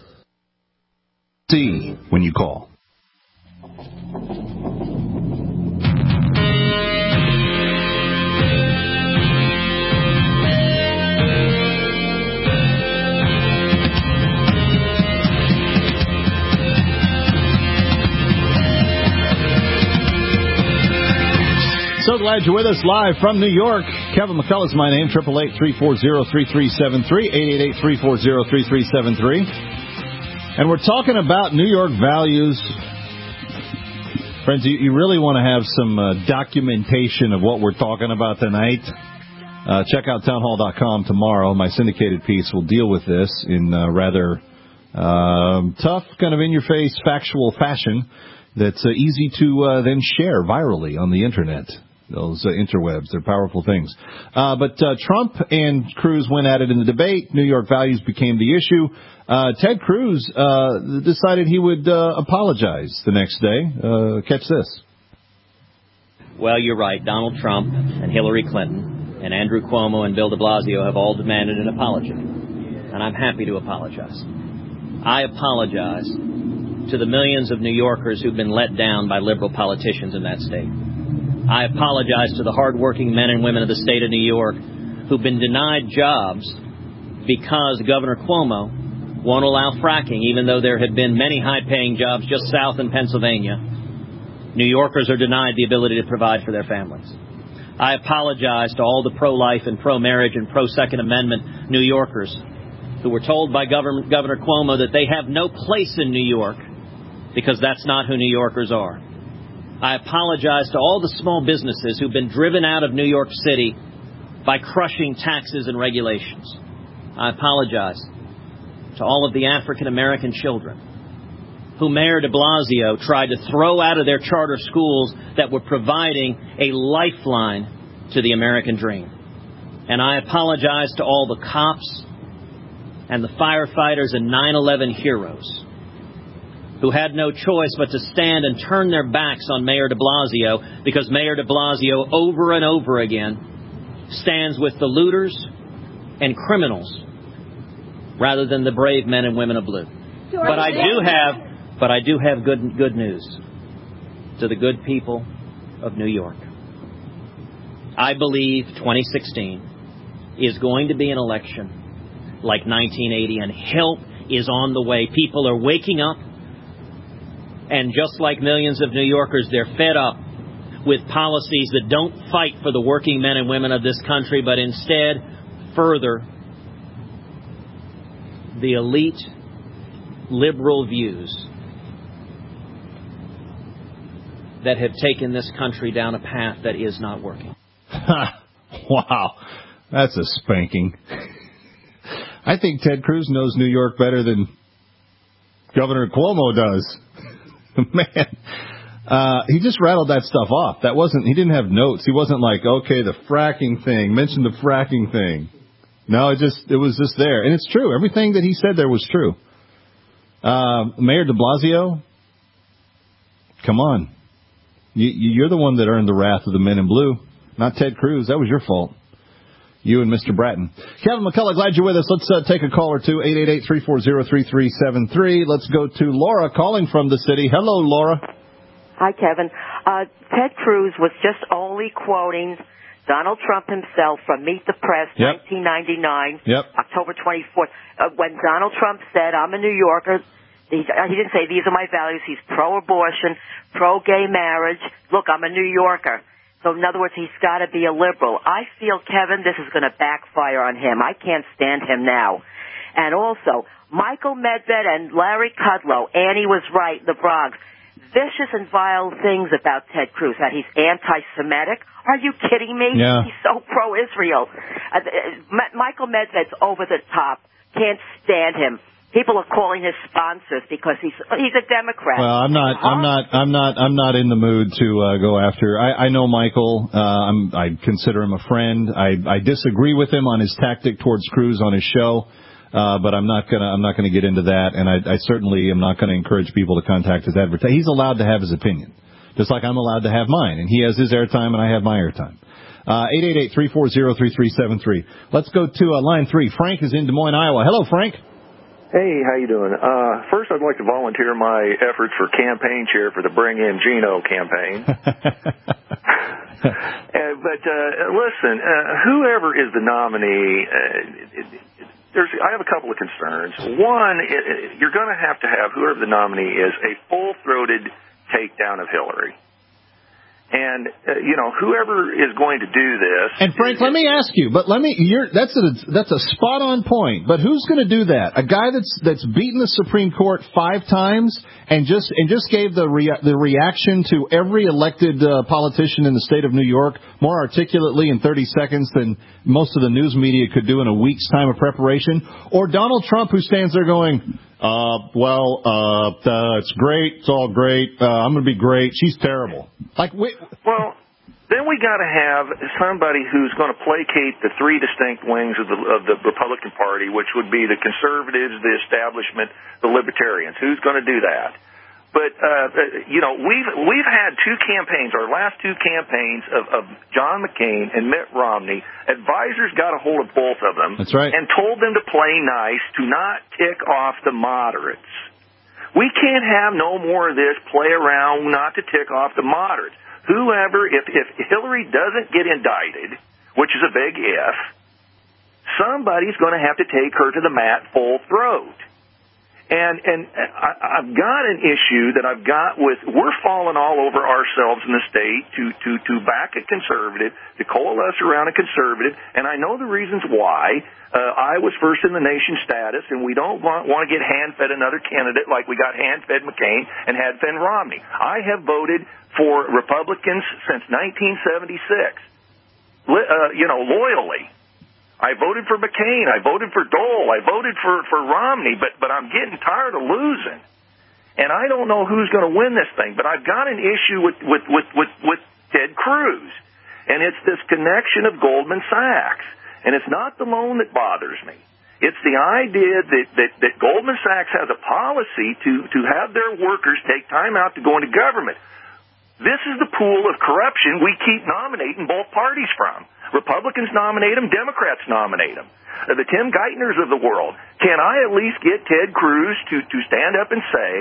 See when you call. So glad you're with us live from New York. Kevin McCullough is my name, eight eight eight, three four zero, three three seven three, eight eight eight, three four zero, three three seven three. And we're talking about New York values. Friends, you, you really want to have some uh, documentation of what we're talking about tonight. Uh, check out town hall dot com tomorrow. My syndicated piece will deal with this in uh, rather uh, tough, kind of in-your-face, factual fashion that's uh, easy to uh, then share virally on the Internet. Those uh, interwebs, they're powerful things. Uh, but uh, Trump and Cruz went at it in the debate. New York values became the issue. Uh, Ted Cruz uh, decided he would uh, apologize the next day. Uh, catch this. Well, you're right. Donald Trump and Hillary Clinton and Andrew Cuomo and Bill de Blasio have all demanded an apology. And I'm happy to apologize. I apologize to the millions of New Yorkers who've been let down by liberal politicians in that state. I apologize to the hardworking men and women of the state of New York who've been denied jobs because Governor Cuomo won't allow fracking, even though there have been many high-paying jobs just south in Pennsylvania. New Yorkers are denied the ability to provide for their families. I apologize to all the pro-life and pro-marriage and pro-Second Amendment New Yorkers who were told by Governor, Governor Cuomo that they have no place in New York because that's not who New Yorkers are. I apologize to all the small businesses who've been driven out of New York City by crushing taxes and regulations. I apologize to all of the African-American children who Mayor de Blasio tried to throw out of their charter schools that were providing a lifeline to the American dream. And I apologize to all the cops and the firefighters and nine eleven heroes who had no choice but to stand and turn their backs on Mayor de Blasio because Mayor de Blasio over and over again stands with the looters and criminals rather than the brave men and women of blue. But I do have, but I do have good good news to the good people of New York. I believe twenty sixteen is going to be an election like nineteen eighty, and help is on the way. People are waking up. And just like millions of New Yorkers, they're fed up with policies that don't fight for the working men and women of this country, but instead further the elite liberal views that have taken this country down a path that is not working. Wow, that's a spanking. I think Ted Cruz knows New York better than Governor Cuomo does. Man, uh, he just rattled that stuff off. That wasn't, he didn't have notes. He wasn't like, okay, the fracking thing, mention the fracking thing. No, it just, it was just there. And it's true. Everything that he said there was true. Uh, Mayor de Blasio, come on. You, you're the one that earned the wrath of the men in blue, not Ted Cruz. That was your fault. You and Mister Bratton. Kevin McCullough, glad you're with us. Let's uh, take a call or two, eight eight eight, three four zero, three three seven three. Let's go to Laura calling from the city. Hello, Laura. Hi, Kevin. Uh, Ted Cruz was just only quoting Donald Trump himself from Meet the Press, yep. nineteen ninety-nine, yep. October twenty-fourth, uh, when Donald Trump said, I'm a New Yorker. He, he didn't say, these are my values. He's pro-abortion, pro-gay marriage. Look, I'm a New Yorker. So, in other words, he's got to be a liberal. I feel, Kevin, this is going to backfire on him. I can't stand him now. And also, Michael Medved and Larry Kudlow, Annie was right, the Bronx, vicious and vile things about Ted Cruz, that he's anti-Semitic. Are you kidding me? Yeah. He's so pro-Israel. Uh, uh, Michael Medved's over the top. Can't stand him. People are calling his sponsors because he's he's a Democrat. Well, I'm not, I'm not, I'm not, I'm not in the mood to uh, go after. I, I know Michael. Uh, I'm, I consider him a friend. I, I disagree with him on his tactic towards Cruz on his show, uh, but I'm not gonna, I'm not gonna get into that. And I, I certainly am not gonna encourage people to contact his advertiser. He's allowed to have his opinion, just like I'm allowed to have mine. And he has his airtime, and I have my airtime. Uh, eight eight eight, three four zero, three three seven three. Let's go to uh, line three. Frank is in Des Moines, Iowa. Hello, Frank. Hey, how you doing? Uh, first, I'd like to volunteer my efforts for campaign chair for the Bring In Gino campaign. uh, but uh, listen, uh, whoever is the nominee, uh, it, it, there's, I have a couple of concerns. One, it, it, you're going to have to have whoever the nominee is a full-throated takedown of Hillary. And, uh, you know, whoever is going to do this. And, Frank, let me ask you, but let me, you're, that's a, that's a spot on point. But who's going to do that? A guy that's, that's beaten the Supreme Court five times and just, and just gave the rea- the reaction to every elected uh, politician in the state of New York more articulately in thirty seconds than most of the news media could do in a week's time of preparation? Or Donald Trump, who stands there going, Uh, well, uh, uh, it's great. It's all great. Uh, I'm going to be great. She's terrible. Like, wait. Well, then we got to have somebody who's going to placate the three distinct wings of the, of the Republican Party, which would be the conservatives, the establishment, the libertarians. Who's going to do that? But, uh, you know, we've, we've had two campaigns, our last two campaigns of, of John McCain and Mitt Romney. Advisors got a hold of both of them. That's right. And told them to play nice, to not tick off the moderates. We can't have no more of this play around, not to tick off the moderates. Whoever, if, if Hillary doesn't get indicted, which is a big if, somebody's going to have to take her to the mat full throat. And and I, I've got an issue that I've got with, we're falling all over ourselves in the state to, to, to back a conservative, to coalesce around a conservative, and I know the reasons why. Uh, I was first in the nation status, and we don't want, want to get hand-fed another candidate like we got hand-fed McCain and hand-fed Romney. I have voted for Republicans since nineteen seventy-six, Li- uh, you know, loyally. I voted for McCain. I voted for Dole. I voted for, for Romney, but, but I'm getting tired of losing. And I don't know who's going to win this thing, but I've got an issue with, with, with, with, with Ted Cruz. And it's this connection of Goldman Sachs. And it's not the loan that bothers me. It's the idea that, that, that Goldman Sachs has a policy to, to have their workers take time out to go into government. This is the pool of corruption we keep nominating both parties from. Republicans nominate them, Democrats nominate them. Uh, the Tim Geithners of the world. Can I at least get Ted Cruz to, to stand up and say,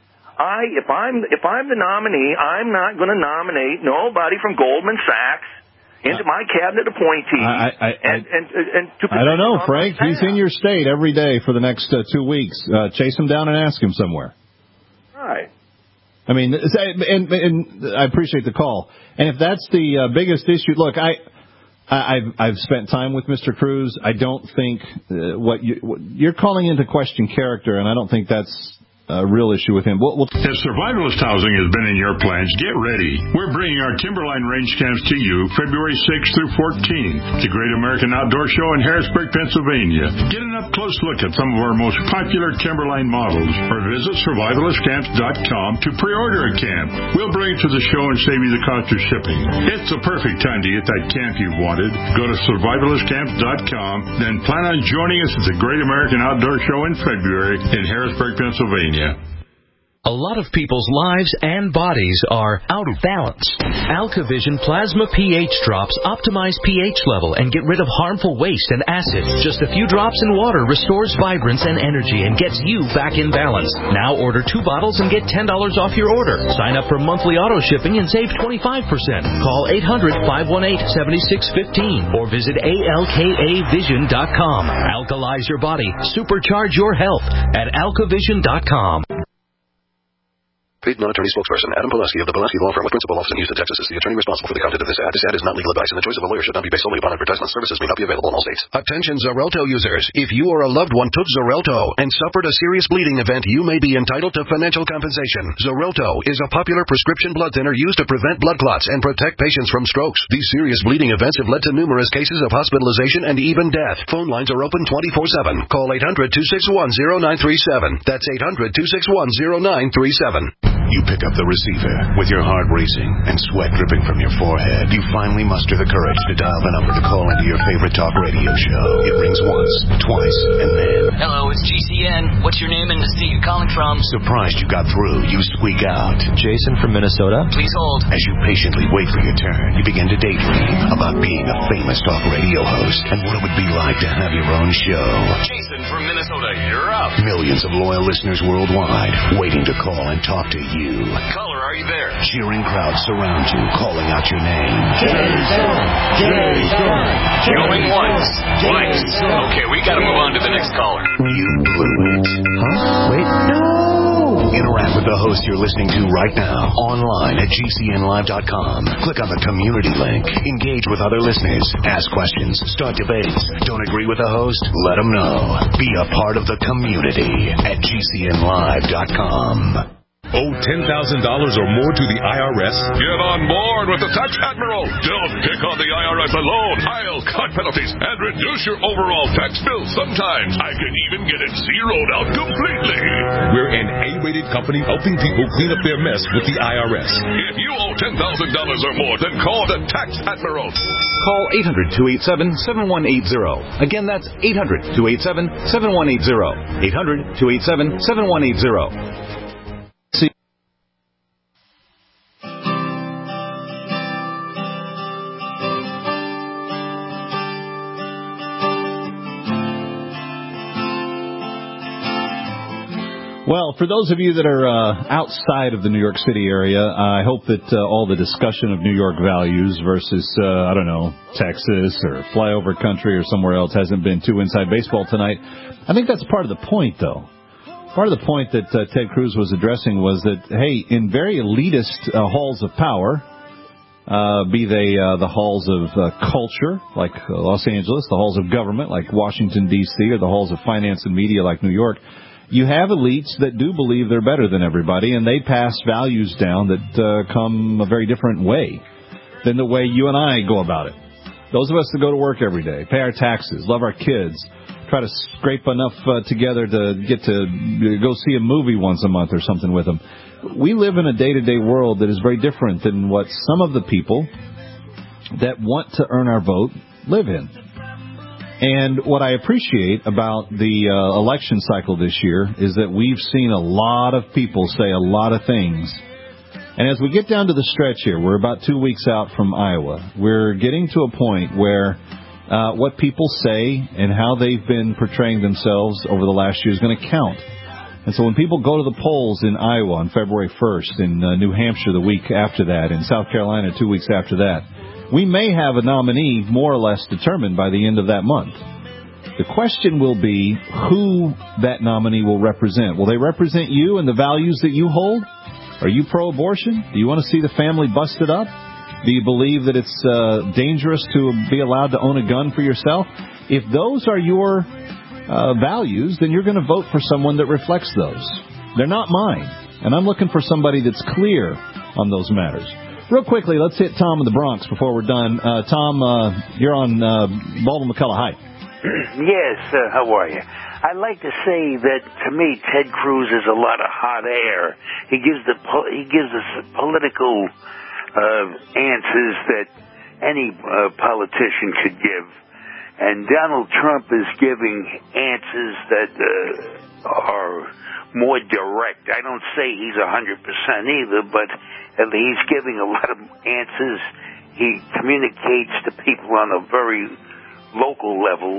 I, if I'm, if I'm the nominee, I'm not going to nominate nobody from Goldman Sachs into my cabinet appointee. I, I, I, and, and, and to I don't know, on Frank. my He's staff. in your state every day for the next uh, two weeks. Uh, chase him down and ask him somewhere. Right. I mean, and, and I appreciate the call. And if that's the uh, biggest issue, look, I, I, I've, I've spent time with Mister Cruz. I don't think uh, what, you, what you're calling into question character, and I don't think that's a real issue with him. We'll, we'll If survivalist housing has been in your plans, get ready. We're bringing our Timberline range camps to you February sixth through fourteenth. The Great American Outdoor Show in Harrisburg, Pennsylvania. Get an up-close look at some of our most popular Timberline models, or visit survivalist camps dot com to pre-order a camp. We'll bring it to the show and save you the cost of shipping. It's the perfect time to get that camp you've wanted. Go to survivalist camps dot com, then plan on joining us at the Great American Outdoor Show in February in Harrisburg, Pennsylvania. A lot of people's lives and bodies are out of balance. AlkaVision Plasma pH drops optimize pH level and get rid of harmful waste and acid. Just a few drops in water restores vibrance and energy and gets you back in balance. Now order two bottles and get ten dollars off your order. Sign up for monthly auto shipping and save twenty-five percent. Call eight hundred, five one eight, seven six one five or visit A L K A vision dot com. Alkalize your body. Supercharge your health at alka vision dot com. Paid non-attorney spokesperson Adam Pulaski of the Pulaski Law Firm with principal office in Houston, Texas is the attorney responsible for the content of this ad. This ad is not legal advice, and the choice of a lawyer should not be based solely upon advertisement. Services may not be available in all states. Attention Xarelto users. If you or a loved one took Xarelto and suffered a serious bleeding event, you may be entitled to financial compensation. Xarelto is a popular prescription blood thinner used to prevent blood clots and protect patients from strokes. These serious bleeding events have led to numerous cases of hospitalization and even death. Phone lines are open twenty-four seven. Call eight hundred, two six one, zero nine three seven. That's eight hundred, two six one, zero nine three seven. You pick up the receiver with your heart racing and sweat dripping from your forehead. You finally muster the courage to dial the number to call into your favorite talk radio show. It rings once, twice, and then... Hello, it's G C N. What's your name and the state you're calling from? Surprised you got through, you squeak out. Jason from Minnesota. Please hold. As you patiently wait for your turn, you begin to daydream about being a famous talk radio host and what it would be like to have your own show. Jason from Minnesota, you're up. Millions of loyal listeners worldwide waiting to call and talk to you. Caller, are you there? Cheering crowds surround you, calling out your name. Jason! Jason! Going once, twice. Okay, we gotta move on to the next caller. You blew it. Huh? Wait, no! Interact with the host you're listening to right now, online at G C N live dot com. Click on the community link. Engage with other listeners. Ask questions. Start debates. Don't agree with the host? Let them know. Be a part of the community at G C N live dot com. Owe ten thousand dollars or more to the I R S? Get on board with the Tax Admiral. Don't pick on the I R S alone. I'll cut penalties and reduce your overall tax bill. Sometimes I can even get it zeroed out completely. We're an A-rated company helping people clean up their mess with the I R S. If you owe ten thousand dollars or more, then call the Tax Admiral. Call eight hundred, two eight seven, seven one eight zero. Again, that's eight hundred, two eight seven, seven one eight zero. eight hundred, two eight seven, seven one eight zero. Well, for those of you that are uh, outside of the New York City area, I hope that uh, all the discussion of New York values versus, uh, I don't know, Texas or flyover country or somewhere else hasn't been too inside baseball tonight. I think that's part of the point, though. Part of the point that uh, Ted Cruz was addressing was that, hey, in very elitist uh, halls of power, uh, be they uh, the halls of uh, culture, like uh, Los Angeles, the halls of government, like Washington, D C, or the halls of finance and media, like New York, you have elites that do believe they're better than everybody, and they pass values down that uh, come a very different way than the way you and I go about it. Those of us that go to work every day, pay our taxes, love our kids, try to scrape enough uh, together to get to go see a movie once a month or something with them. We live in a day-to-day world that is very different than what some of the people that want to earn our vote live in. And what I appreciate about the uh, election cycle this year is that we've seen a lot of people say a lot of things. And as we get down to the stretch here, we're about two weeks out from Iowa. We're getting to a point where uh, what people say and how they've been portraying themselves over the last year is going to count. And so when people go to the polls in Iowa on February first, in uh, New Hampshire the week after that, in South Carolina two weeks after that, we may have a nominee more or less determined by the end of that month. The question will be who that nominee will represent. Will they represent you and the values that you hold? Are you pro-abortion? Do you want to see the family busted up? Do you believe that it's uh, dangerous to be allowed to own a gun for yourself? If those are your uh, values, then you're going to vote for someone that reflects those. They're not mine. And I'm looking for somebody that's clear on those matters. Real quickly, let's hit Tom in the Bronx before we're done. Uh, Tom, uh, you're on uh, Baldwin McCullough. Hi. Yes, uh, how are you? I'd like to say that, to me, Ted Cruz is a lot of hot air. He gives the po- he gives us political uh, answers that any uh, politician could give. And Donald Trump is giving answers that uh, are more direct. I don't say he's one hundred percent either, but he's giving a lot of answers. He communicates to people on a very local level,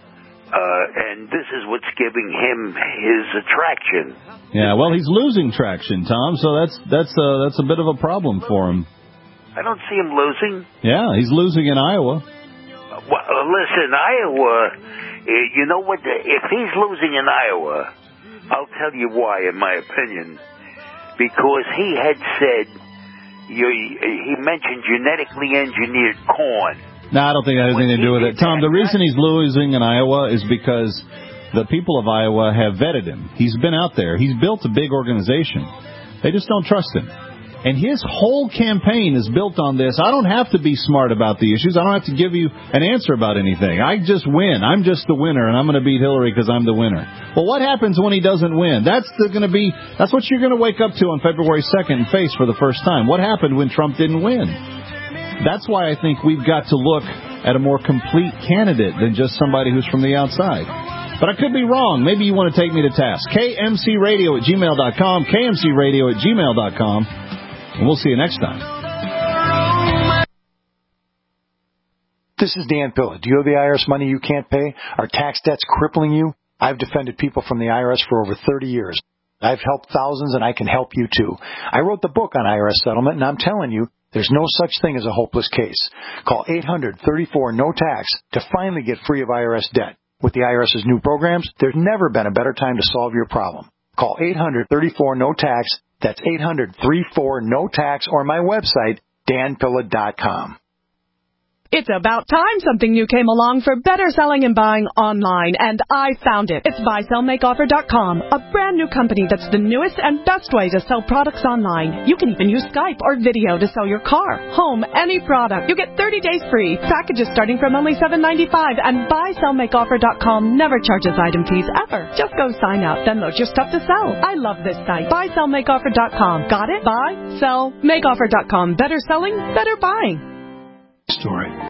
uh, and this is what's giving him his attraction. Yeah, well, he's losing traction, Tom, so that's that's uh, that's a bit of a problem for him. I don't see him losing. Yeah, he's losing in Iowa. Well, listen, Iowa, you know what? If he's losing in Iowa, I'll tell you why, in my opinion. Because he had said, you, he mentioned genetically engineered corn. No, I don't think that has anything to do with it. Tom, the reason he's losing in Iowa is because the people of Iowa have vetted him. He's been out there. He's built a big organization. They just don't trust him. And his whole campaign is built on this. I don't have to be smart about the issues. I don't have to give you an answer about anything. I just win. I'm just the winner, and I'm going to beat Hillary because I'm the winner. Well, what happens when he doesn't win? That's going to be. That's what you're going to wake up to on February second and face for the first time. What happened when Trump didn't win? That's why I think we've got to look at a more complete candidate than just somebody who's from the outside. But I could be wrong. Maybe you want to take me to task. K M C radio at gmail dot com. K M C radio at gmail dot com. And we'll see you next time. This is Dan Pilla. Do you owe the I R S money you can't pay? Are tax debts crippling you? I've defended people from the I R S for over thirty years. I've helped thousands, and I can help you too. I wrote the book on I R S settlement, and I'm telling you, there's no such thing as a hopeless case. Call eight hundred, thirty-four, no tax to finally get free of I R S debt. With the IRS's new programs, there's never been a better time to solve your problem. Call eight hundred, thirty-four, no tax. That's eight hundred, thirty-four, no tax, or my website, dan pilla dot com. It's about time something new came along for better selling and buying online, and I found it. It's buy sell make offer dot com, a brand new company that's the newest and best way to sell products online. You can even use Skype or video to sell your car, home, any product. You get thirty days free, packages starting from only seven ninety-five, and buy sell make offer dot com never charges item fees ever. Just go sign up, then load your stuff to sell. I love this site. buy sell make offer dot com. Got it? buy sell make offer dot com. Better selling, better buying. Story.